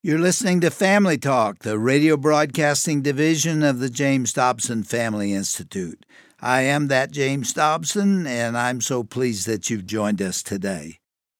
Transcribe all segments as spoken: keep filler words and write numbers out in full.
You're listening to Family Talk, the radio broadcasting division of the James Dobson Family Institute. I am that James Dobson, and I'm so pleased that you've joined us today.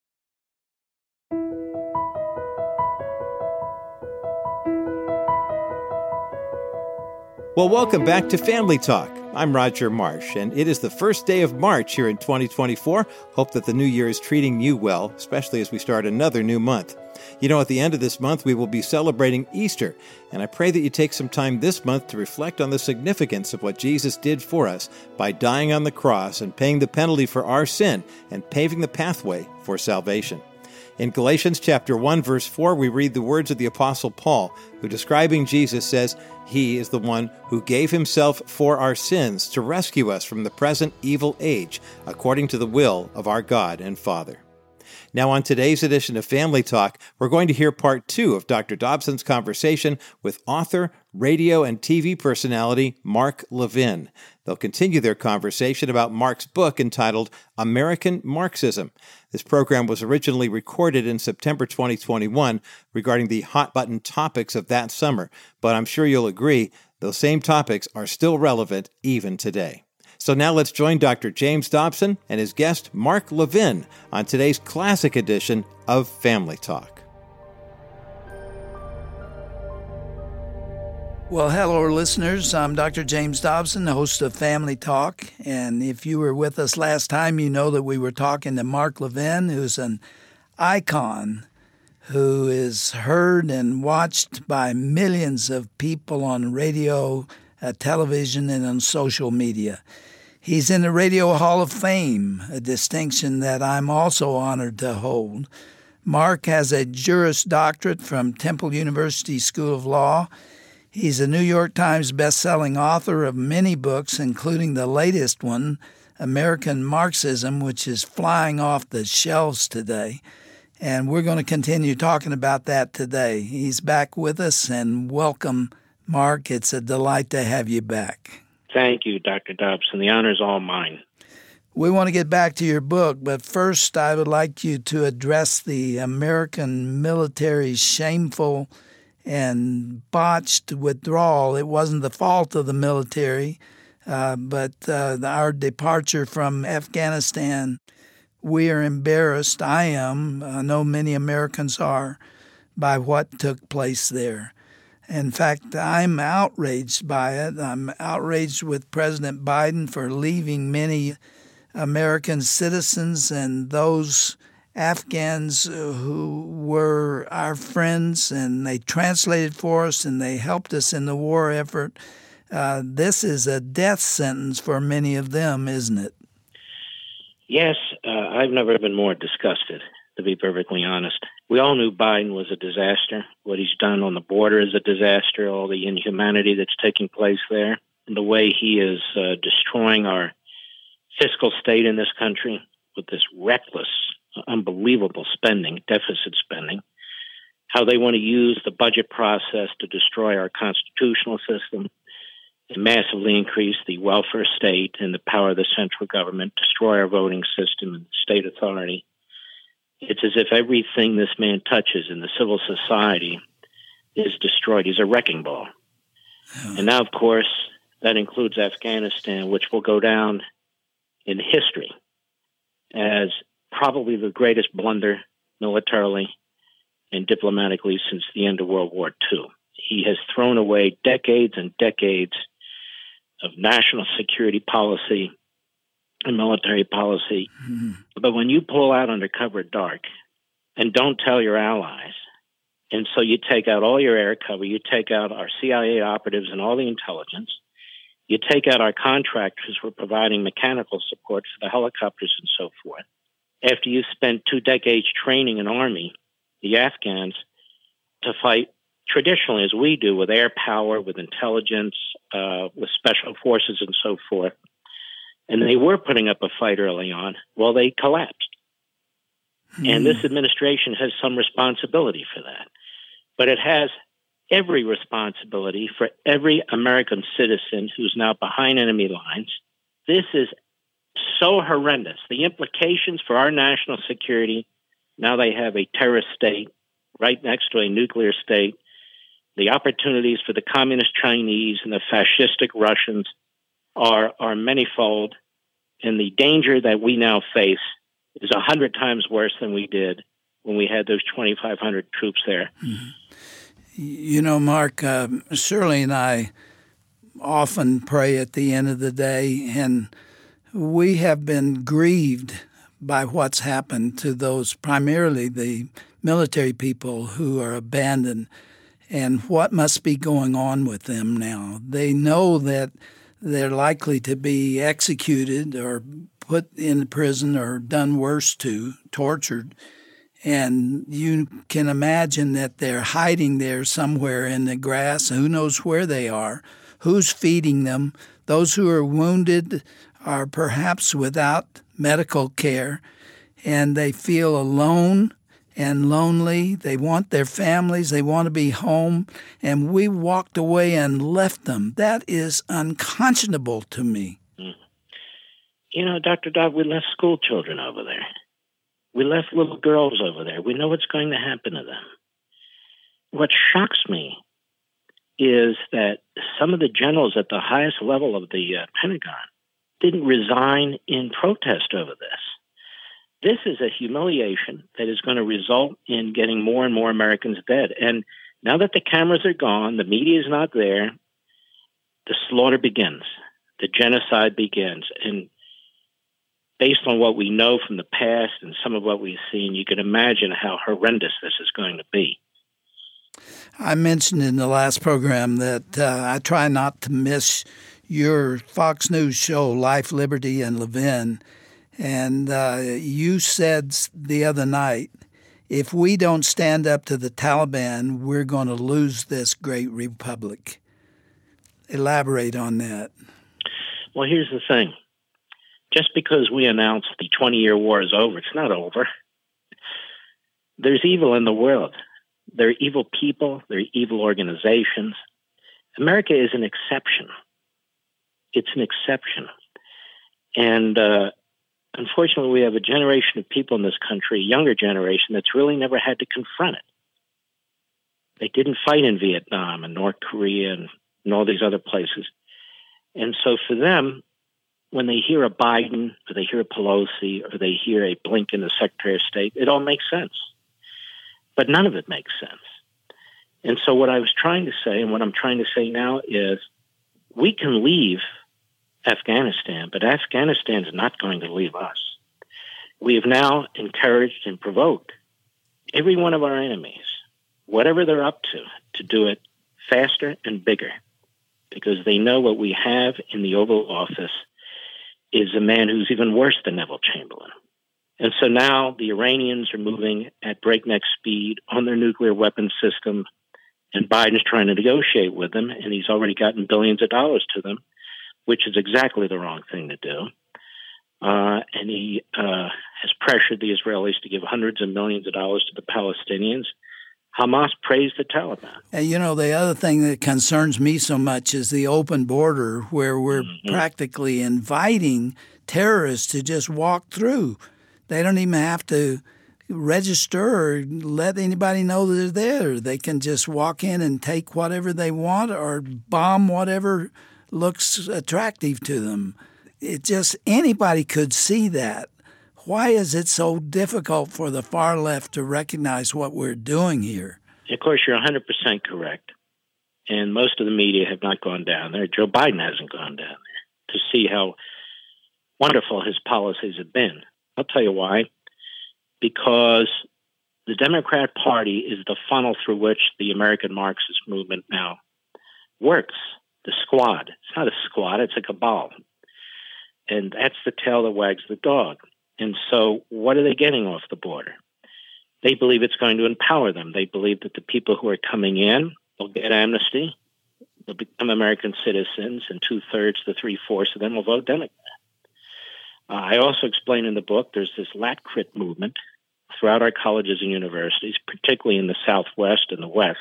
Well, welcome back to Family Talk. I'm Roger Marsh, and it is the first day of March here in twenty twenty-four. Hope that the new year is treating you well, especially as we start another new month. You know, at the end of this month, we will be celebrating Easter, and I pray that you take some time this month to reflect on the significance of what Jesus did for us by dying on the cross and paying the penalty for our sin and paving the pathway for salvation. In Galatians chapter one, verse four, we read the words of the Apostle Paul, who describing Jesus says, "He is the one who gave himself for our sins to rescue us from the present evil age, according to the will of our God and Father." Now, on today's edition of Family Talk, we're going to hear part two of Doctor Dobson's conversation with author, radio, and T V personality Mark Levin. They'll continue their conversation about Mark's book entitled American Marxism. This program was originally recorded in September twenty twenty-one regarding the hot-button topics of that summer, but I'm sure you'll agree those same topics are still relevant even today. So now let's join Doctor James Dobson and his guest, Mark Levin, on today's classic edition of Family Talk. Well, hello, listeners. I'm Doctor James Dobson, the host of Family Talk. And if you were with us last time, you know that we were talking to Mark Levin, who's an icon who is heard and watched by millions of people on radio, uh, television, and on social media. He's in the Radio Hall of Fame, a distinction that I'm also honored to hold. Mark has a Juris Doctorate from Temple University School of Law. He's a New York Times best-selling author of many books, including the latest one, American Marxism, which is flying off the shelves today. And we're going to continue talking about that today. He's back with us, and welcome, Mark. It's a delight to have you back. Thank you, Doctor Dobson. The honor is all mine. We want to get back to your book, but first I would like you to address the American military's shameful and botched withdrawal. It wasn't the fault of the military, uh, but uh, our departure from Afghanistan. We are embarrassed. I am. I know many Americans are by what took place there. In fact, I'm outraged by it. I'm outraged with President Biden for leaving many American citizens and those Afghans who were our friends, and they translated for us and they helped us in the war effort. Uh, this is a death sentence for many of them, isn't it? Yes, uh, I've never been more disgusted, to be perfectly honest. We all knew Biden was a disaster. What he's done on the border is a disaster, all the inhumanity that's taking place there, and the way he is uh, destroying our fiscal state in this country with this reckless, unbelievable spending, deficit spending, how they want to use the budget process to destroy our constitutional system and massively increase the welfare state and the power of the central government, destroy our voting system and state authority. It's as if everything this man touches in the civil society is destroyed. He's a wrecking ball. Oh. And now, of course, that includes Afghanistan, which will go down in history as probably the greatest blunder militarily and diplomatically since the end of World War Two. He has thrown away decades and decades of national security policy and military policy. Mm-hmm. But when you pull out under cover dark and don't tell your allies, and so you take out all your air cover, you take out our C I A operatives and all the intelligence, you take out our contractors who are providing mechanical support for the helicopters and so forth. After you spent two decades training an army, the Afghans, to fight traditionally as we do with air power, with intelligence, uh, with special forces and so forth, and they were putting up a fight early on, well, they collapsed. Mm. And this administration has some responsibility for that. But it has every responsibility for every American citizen who's now behind enemy lines. This is so horrendous. The implications for our national security, now they have a terrorist state right next to a nuclear state. The opportunities for the communist Chinese and the fascistic Russians are, are manyfold, and the danger that we now face is a hundred times worse than we did when we had those twenty-five hundred troops there. Mm-hmm. You know, Mark, uh, Shirley and I often pray at the end of the day, and we have been grieved by what's happened to those, primarily the military people who are abandoned, and what must be going on with them now. They know that they're likely to be executed or put in prison or done worse to, tortured. And you can imagine that they're hiding there somewhere in the grass. Who knows where they are? Who's feeding them? Those who are wounded are perhaps without medical care, and they feel alone and lonely. They want their families. They want to be home. And we walked away and left them. That is unconscionable to me. You know, Doctor Dodd, we left school children over there. We left little girls over there. We know what's going to happen to them. What shocks me is that some of the generals at the highest level of the uh, Pentagon didn't resign in protest over this. This is a humiliation that is going to result in getting more and more Americans dead. And now that the cameras are gone, the media is not there, the slaughter begins. The genocide begins. And based on what we know from the past and some of what we've seen, you can imagine how horrendous this is going to be. I mentioned in the last program that uh, I try not to miss your Fox News show, Life, Liberty, and Levin. And uh, you said the other night, if we don't stand up to the Taliban, we're going to lose this great republic. Elaborate on that. Well, here's the thing. Just because we announce the twenty-year war is over, it's not over. There's evil in the world. There are evil people. There are evil organizations. America is an exception. It's an exception. And uh, unfortunately, we have a generation of people in this country, a younger generation, that's really never had to confront it. They didn't fight in Vietnam and North Korea and, and all these other places. And so for them, when they hear a Biden or they hear a Pelosi or they hear a Blinken, the Secretary of State, it all makes sense. But none of it makes sense. And so what I was trying to say, and what I'm trying to say now is, we can leave Afghanistan, but Afghanistan is not going to leave us. We have now encouraged and provoked every one of our enemies, whatever they're up to, to do it faster and bigger, because they know what we have in the Oval Office is a man who's even worse than Neville Chamberlain. And so now the Iranians are moving at breakneck speed on their nuclear weapons system, and Biden's trying to negotiate with them, and he's already gotten billions of dollars to them, which is exactly the wrong thing to do. Uh, and he uh, has pressured the Israelis to give hundreds of millions of dollars to the Palestinians. Hamas praised the Taliban. And, you know, the other thing that concerns me so much is the open border, where we're Mm-hmm. practically inviting terrorists to just walk through. They don't even have to register or let anybody know they're there. They can just walk in and take whatever they want or bomb whatever looks attractive to them. It just, anybody could see that. Why is it so difficult for the far left to recognize what we're doing here? Of course, you're one hundred percent correct. And most of the media have not gone down there. Joe Biden hasn't gone down there to see how wonderful his policies have been. I'll tell you why. Because the Democrat Party is the funnel through which the American Marxist movement now works. The squad. It's not a squad, it's a cabal. And that's the tail that wags the dog. And so what are they getting off the border? They believe it's going to empower them. They believe that the people who are coming in will get amnesty, they'll become American citizens, and two-thirds to three-fourths of them will vote Democrat. Uh, I also explain in the book there's this Lat-Crit movement throughout our colleges and universities, particularly in the Southwest and the West,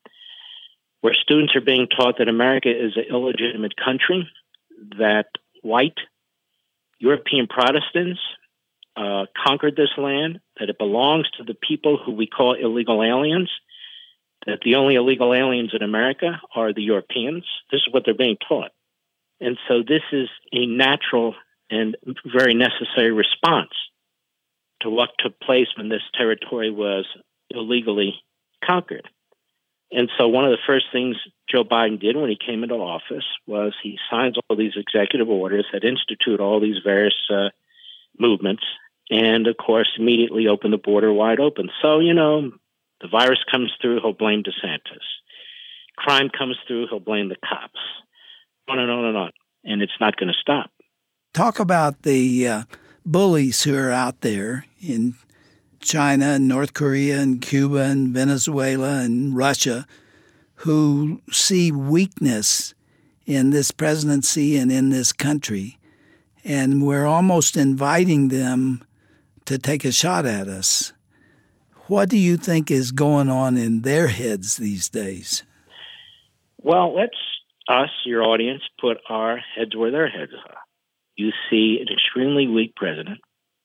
where students are being taught that America is an illegitimate country, that white European Protestants uh, conquered this land, that it belongs to the people who we call illegal aliens, that the only illegal aliens in America are the Europeans. This is what they're being taught. And so this is a natural and very necessary response to what took place when this territory was illegally conquered. And so one of the first things Joe Biden did when he came into office was he signs all these executive orders that institute all these various uh, movements and, of course, immediately open the border wide open. So, you know, the virus comes through, he'll blame DeSantis. Crime comes through, he'll blame the cops. On and on and on. And it's not going to stop. Talk about the uh, bullies who are out there in China and North Korea and Cuba and Venezuela and Russia who see weakness in this presidency and in this country. And we're almost inviting them to take a shot at us. What do you think is going on in their heads these days? Well, let's, us, your audience, put our heads where their heads are. You see an extremely weak president.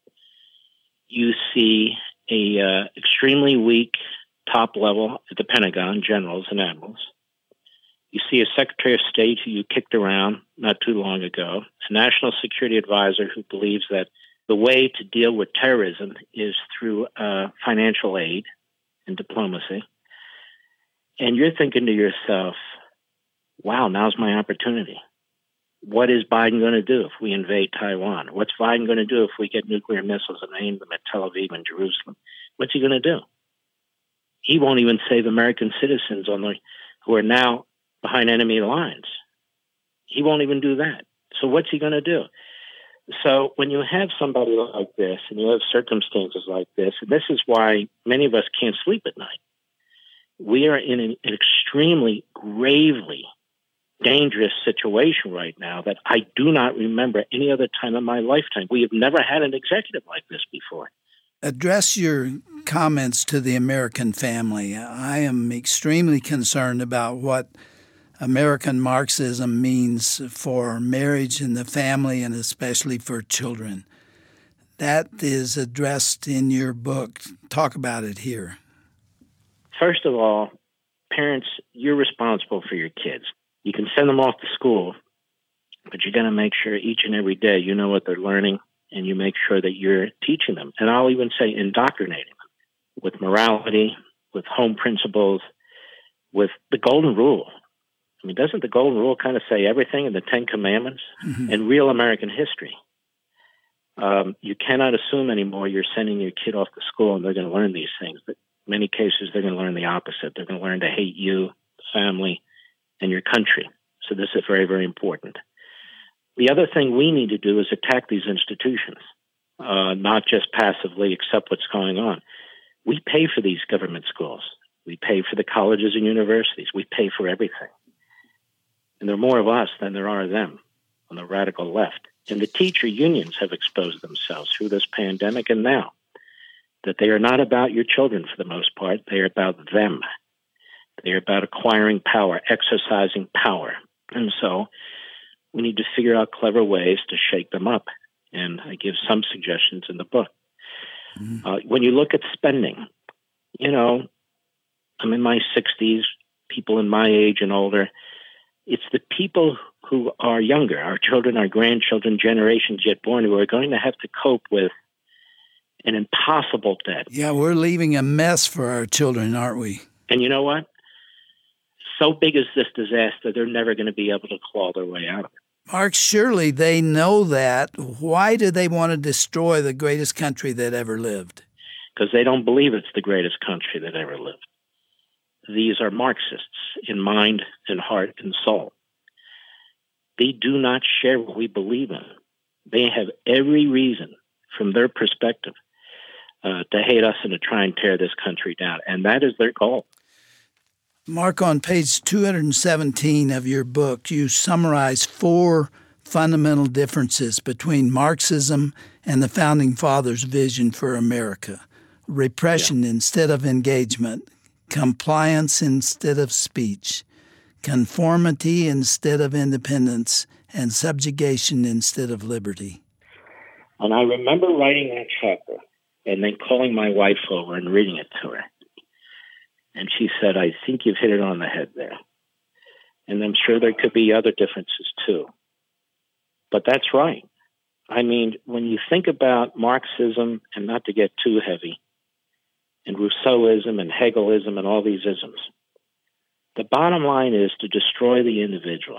You see a uh, extremely weak top level at the Pentagon, generals and admirals. You see a Secretary of State who you kicked around not too long ago, a national security advisor who believes that the way to deal with terrorism is through uh, financial aid and diplomacy. And you're thinking to yourself, wow, now's my opportunity. What is Biden going to do if we invade Taiwan? What's Biden going to do if we get nuclear missiles and aim them at Tel Aviv and Jerusalem? What's he going to do? He won't even save American citizens on the, who are now behind enemy lines. He won't even do that. So what's he going to do? So when you have somebody like this and you have circumstances like this, and this is why many of us can't sleep at night, we are in an, an extremely gravely dangerous situation right now that I do not remember any other time in my lifetime. We have never had an executive like this before. Address your comments to the American family. I am extremely concerned about what American Marxism means for marriage and the family, and especially for children. That is addressed in your book. Talk about it here. First of all, parents, you're responsible for your kids. You can send them off to school, but you're going to make sure each and every day you know what they're learning, and you make sure that you're teaching them. And I'll even say indoctrinating them with morality, with home principles, with the golden rule. I mean, doesn't the golden rule kind of say everything in the Ten Commandments mm-hmm. and real American history? Um, you cannot assume anymore you're sending your kid off to school and they're going to learn these things. But in many cases, they're going to learn the opposite. They're going to learn to hate you, the family, and your country. So this is very, very important. The other thing we need to do is attack these institutions, uh, not just passively accept what's going on. We pay for these government schools. We pay for the colleges and universities. We pay for everything. And there are more of us than there are of them on the radical left. And the teacher unions have exposed themselves through this pandemic and now that they are not about your children for the most part. They are about them. They are about acquiring power, exercising power. And so we need to figure out clever ways to shake them up. And I give some suggestions in the book. Mm-hmm. Uh, when you look at spending, you know, I'm in my sixties, people in my age and older. It's the people who are younger, our children, our grandchildren, generations yet born, who are going to have to cope with an impossible debt. Yeah, we're leaving a mess for our children, aren't we? And you know what? So big is this disaster, they're never going to be able to claw their way out of it. Mark, surely they know that. Why do they want to destroy the greatest country that ever lived? Because they don't believe it's the greatest country that ever lived. These are Marxists in mind and heart and soul. They do not share what we believe in. They have every reason, from their perspective, uh, to hate us and to try and tear this country down. And that is their goal. Mark, on page two hundred seventeen of your book, you summarize four fundamental differences between Marxism and the Founding Fathers' vision for America. Repression yeah. instead of engagement, compliance instead of speech, conformity instead of independence, and subjugation instead of liberty. And I remember writing that chapter and then calling my wife over and reading it to her. And she said, I think you've hit it on the head there. And I'm sure there could be other differences too. But that's right. I mean, when you think about Marxism, and not to get too heavy, and Rousseauism and Hegelism and all these isms, the bottom line is to destroy the individual.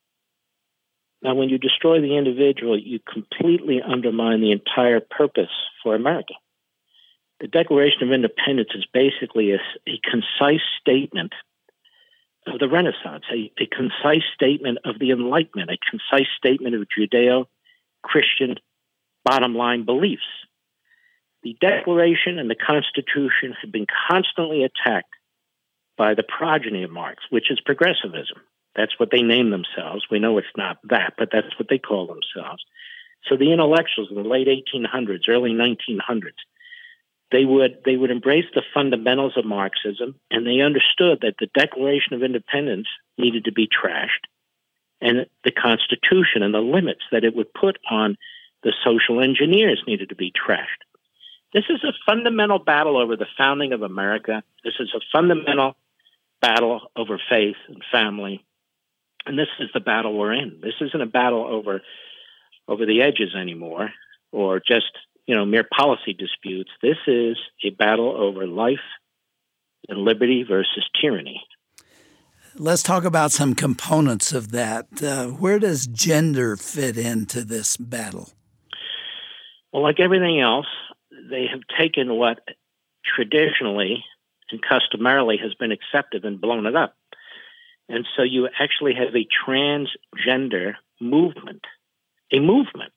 Now, when you destroy the individual, you completely undermine the entire purpose for America. The Declaration of Independence is basically a, a concise statement of the Renaissance, a, a concise statement of the Enlightenment, a concise statement of Judeo-Christian bottom line beliefs. The Declaration and the Constitution have been constantly attacked by the progeny of Marx, which is progressivism. That's what they name themselves. We know it's not that, but that's what they call themselves. So the intellectuals in the late eighteen hundreds, early nineteen hundreds, they would they would embrace the fundamentals of Marxism, and they understood that the Declaration of Independence needed to be trashed, and the Constitution and the limits that it would put on the social engineers needed to be trashed. This is a fundamental battle over the founding of America. This is a fundamental battle over faith and family. And this is the battle we're in. This isn't a battle over over the edges anymore, or just, you know, mere policy disputes. This is a battle over life and liberty versus tyranny. Let's talk about some components of that. Uh, where does gender fit into this battle? Well, like everything else, they have taken what traditionally and customarily has been accepted and blown it up. And so you actually have a transgender movement, a movement.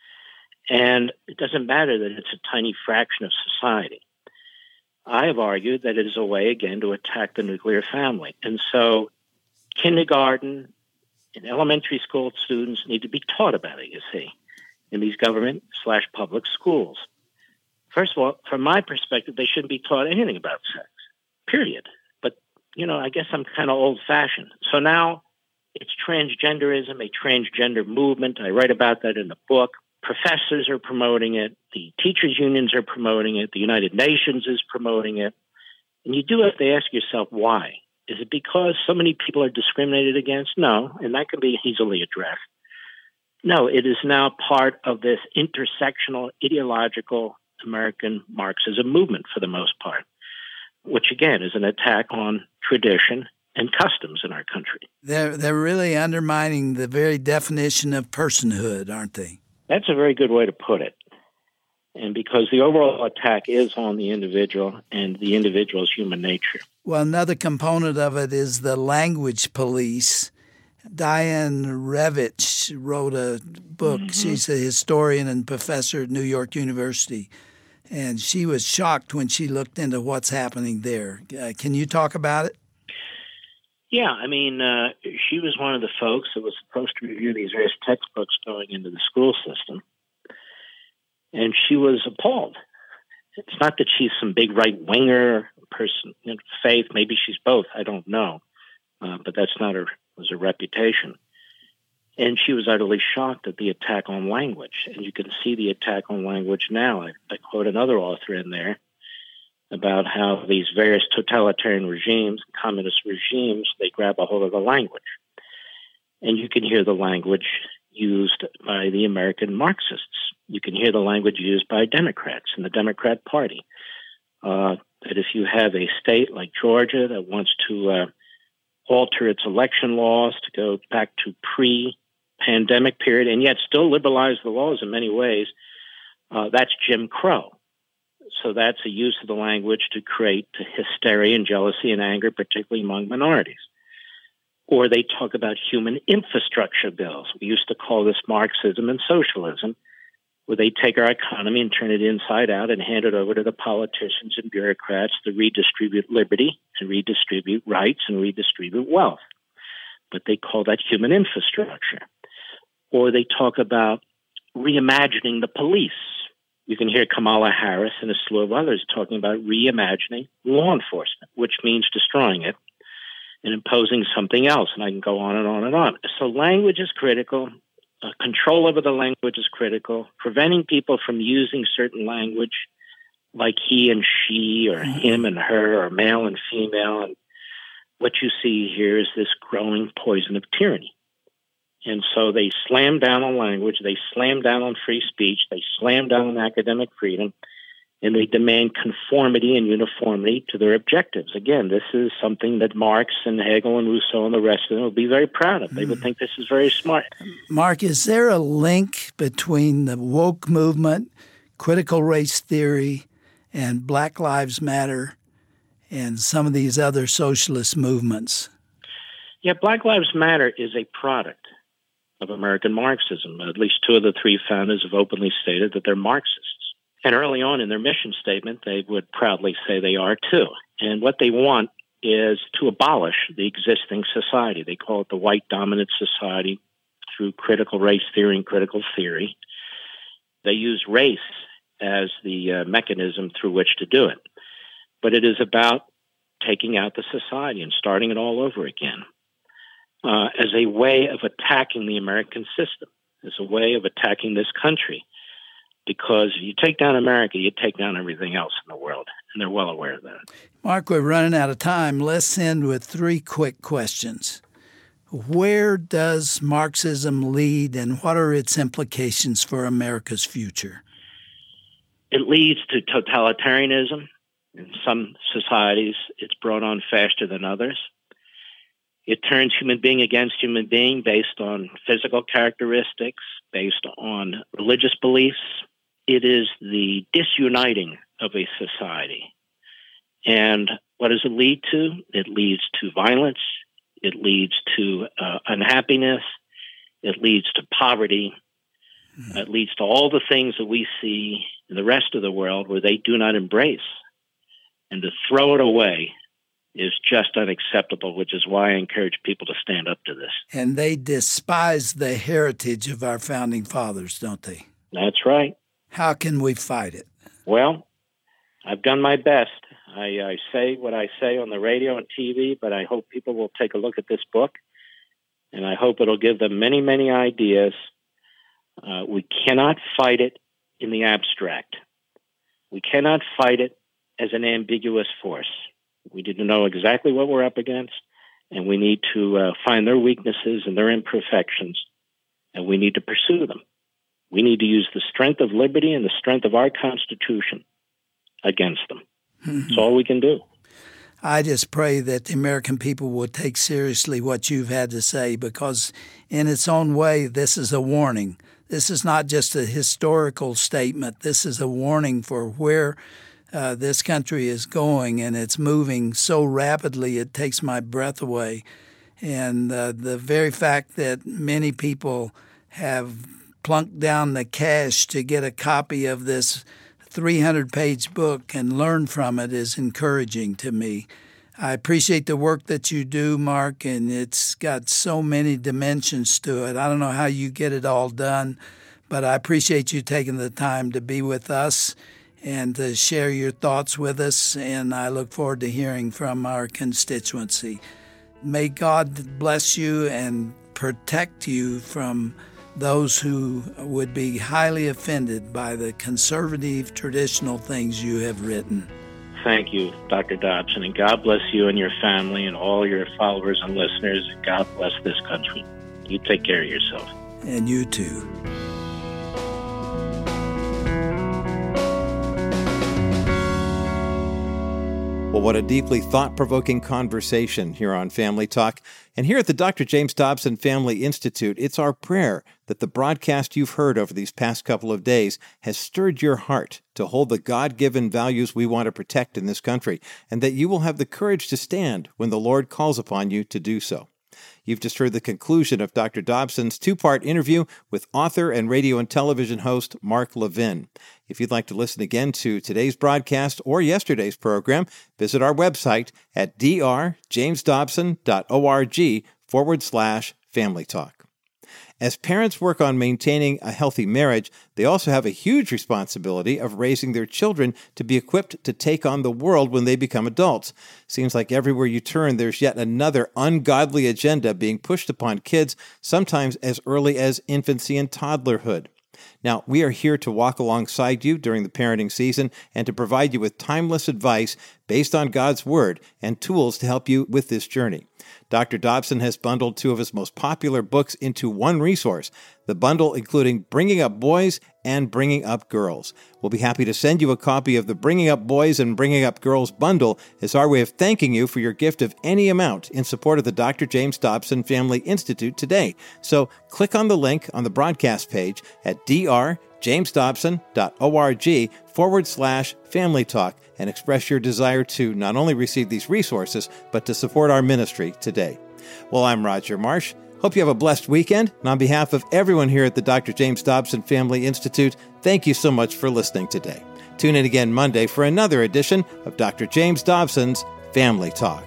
And it doesn't matter that it's a tiny fraction of society. I have argued that it is a way, again, to attack the nuclear family. And so kindergarten and elementary school students need to be taught about it, you see, in these government slash public schools. First of all, from my perspective, they shouldn't be taught anything about sex, period. But, you know, I guess I'm kind of old-fashioned. So now it's transgenderism, a transgender movement. I write about that in the book. Professors are promoting it. The teachers' unions are promoting it. The United Nations is promoting it. And you do have to ask yourself why. Is it because so many people are discriminated against? No, and that can be easily addressed. No, it is now part of this intersectional, ideological American Marxism movement for the most part, which again is an attack on tradition and customs in our country. They're, they're really undermining the very definition of personhood, aren't they? That's a very good way to put it. And because the overall attack is on the individual and the individual's human nature. Well, another component of it is the language police. Diane Ravitch wrote a book. Mm-hmm. She's a historian and professor at New York University. And she was shocked when she looked into what's happening there. Uh, can you talk about it? Yeah, I mean, uh, she was one of the folks that was supposed to review these various textbooks going into the school system. And she was appalled. It's not that she's some big right-winger person in faith. Maybe she's both. I don't know. Uh, but that's not her, was her reputation. And she was utterly shocked at the attack on language. And you can see the attack on language now. I, I quote another author in there about how these various totalitarian regimes, communist regimes, they grab a hold of the language. And you can hear the language used by the American Marxists. You can hear the language used by Democrats in the Democrat Party. Uh, that if you have a state like Georgia that wants to uh, alter its election laws to go back to pre-pandemic period and yet still liberalize the laws in many ways, uh, that's Jim Crow. So that's a use of the language to create hysteria and jealousy and anger, particularly among minorities. Or they talk about human infrastructure bills. We used to call this Marxism and socialism, where they take our economy and turn it inside out and hand it over to the politicians and bureaucrats to redistribute liberty and redistribute rights and redistribute wealth. But they call that human infrastructure. Or they talk about reimagining the police. You can hear Kamala Harris and a slew of others talking about reimagining law enforcement, which means destroying it and imposing something else. And I can go on and on and on. So language is critical. uh, control over the language is critical. Preventing people from using certain language like he and she or him and her or male and female. And what you see here is this growing poison of tyranny. And so they slam down on language, they slam down on free speech, they slam down on academic freedom, and they demand conformity and uniformity to their objectives. Again, this is something that Marx and Hegel and Rousseau and the rest of them would be very proud of. They would think this is very smart. Mark, is there a link between the woke movement, critical race theory, and Black Lives Matter and some of these other socialist movements? Yeah, Black Lives Matter is a product of American Marxism. At least two of the three founders have openly stated that they're Marxists. And early on in their mission statement, they would proudly say they are too. And what they want is to abolish the existing society. They call it the white dominant society through critical race theory and critical theory. They use race as the uh, mechanism through which to do it. But it is about taking out the society and starting it all over again uh, as a way of attacking the American system, as a way of attacking this country. Because if you take down America, you take down everything else in the world, and they're well aware of that. Mark, we're running out of time. Let's end with three quick questions. Where does Marxism lead, and what are its implications for America's future? It leads to totalitarianism. In some societies, it's brought on faster than others. It turns human being against human being based on physical characteristics, based on religious beliefs. It is the disuniting of a society. And what does it lead to? It leads to violence. It leads to uh, unhappiness. It leads to poverty. Mm-hmm. It leads to all the things that we see in the rest of the world where they do not embrace. And to throw it away is just unacceptable, which is why I encourage people to stand up to this. And they despise the heritage of our founding fathers, don't they? That's right. How can we fight it? Well, I've done my best. I, I say what I say on the radio and T V, but I hope people will take a look at this book, and I hope it'll give them many, many ideas. Uh, we cannot fight it in the abstract. We cannot fight it as an ambiguous force. We need to know exactly what we're up against, and we need to uh, find their weaknesses and their imperfections, and we need to pursue them. We need to use the strength of liberty and the strength of our Constitution against them. Mm-hmm. That's all we can do. I just pray that the American people will take seriously what you've had to say, because in its own way, this is a warning. This is not just a historical statement. This is a warning for where uh, this country is going, and it's moving so rapidly it takes my breath away. And uh, the very fact that many people have plunked down the cash to get a copy of this three hundred page book and learn from it is encouraging to me. I appreciate the work that you do, Mark, and it's got so many dimensions to it. I don't know how you get it all done, but I appreciate you taking the time to be with us and to share your thoughts with us, and I look forward to hearing from our constituency. May God bless you and protect you from those who would be highly offended by the conservative, traditional things you have written. Thank you, Doctor Dobson, and God bless you and your family and all your followers and listeners. God bless this country. You take care of yourself. And you too. Well, what a deeply thought-provoking conversation here on Family Talk. And here at the Doctor James Dobson Family Institute, it's our prayer that the broadcast you've heard over these past couple of days has stirred your heart to hold the God-given values we want to protect in this country, and that you will have the courage to stand when the Lord calls upon you to do so. You've just heard the conclusion of Doctor Dobson's two-part interview with author and radio and television host Mark Levin. If you'd like to listen again to today's broadcast or yesterday's program, visit our website at drjamesdobson.org forward slash family talk. As parents work on maintaining a healthy marriage, they also have a huge responsibility of raising their children to be equipped to take on the world when they become adults. Seems like everywhere you turn, there's yet another ungodly agenda being pushed upon kids, sometimes as early as infancy and toddlerhood. Now, we are here to walk alongside you during the parenting season and to provide you with timeless advice based on God's Word and tools to help you with this journey. Doctor Dobson has bundled two of his most popular books into one resource, the bundle including Bringing Up Boys and Bringing Up Girls. We'll be happy to send you a copy of the Bringing Up Boys and Bringing Up Girls bundle as our way of thanking you for your gift of any amount in support of the Doctor James Dobson Family Institute today. So click on the link on the broadcast page at drjamesdobson.org forward slash family talk and express your desire to not only receive these resources, but to support our ministry today. Well, I'm Roger Marsh. Hope you have a blessed weekend. And on behalf of everyone here at the Doctor James Dobson Family Institute, thank you so much for listening today. Tune in again Monday for another edition of Doctor James Dobson's Family Talk.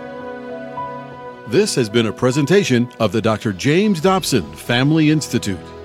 This has been a presentation of the Doctor James Dobson Family Institute.